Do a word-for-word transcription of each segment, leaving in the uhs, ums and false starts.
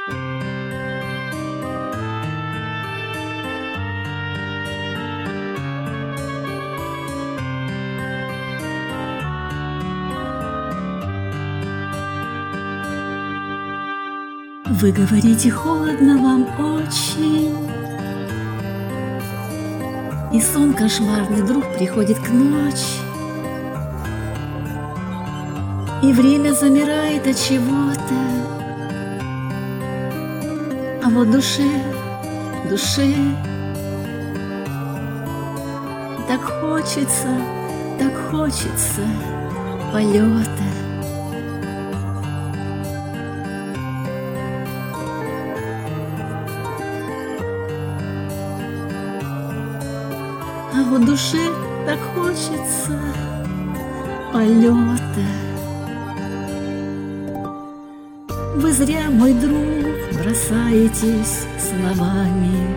Вы говорите, холодно вам очень, и сон кошмарный вдруг приходит к ночи, и время замирает от чего-то, а вот душе, душе так хочется, так хочется полета. А вот душе так хочется полета. Вы зря, мой друг, бросаетесь словами.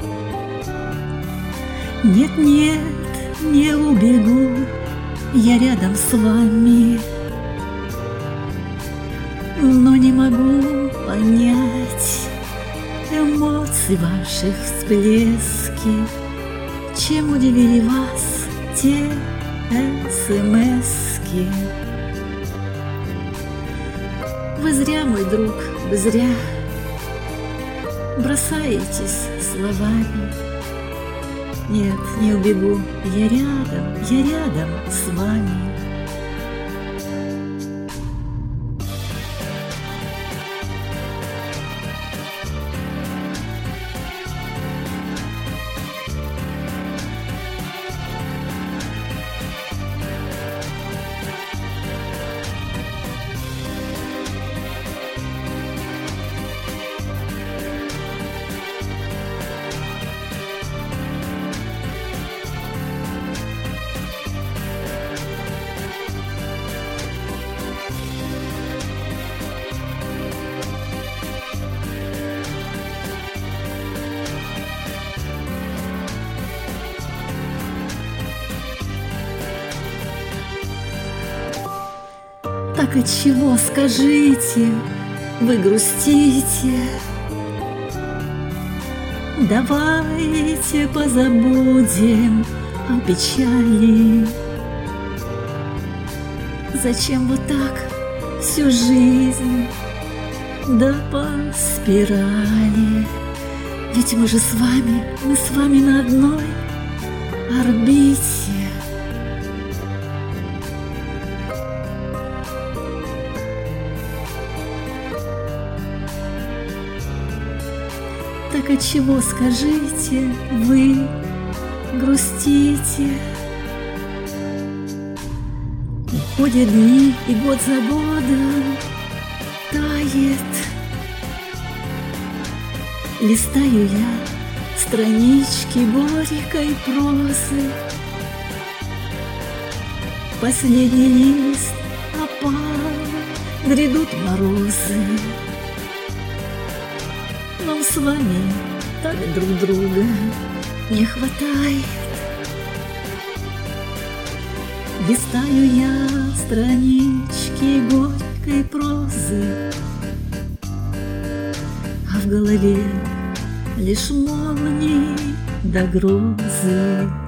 Нет, нет, не убегу, я рядом с вами. Но не могу понять эмоций ваших всплески. Чем удивили вас те смски? Вы зря, мой друг, вы зря бросаетесь словами. Нет, не убегу, я рядом, я рядом с вами. Так отчего, скажите, вы грустите? Давайте позабудем о печали. Зачем вот так всю жизнь, да по спирали? Ведь мы же с вами, мы с вами на одной орбите. Так отчего, скажите, вы грустите? Уходят дни, и год за годом тает. Листаю я странички горькой прозы. Последний лист опал, грядут морозы. Нам с вами так друг друга не хватает. Листаю я странички горькой прозы, а в голове лишь молнии да грозы.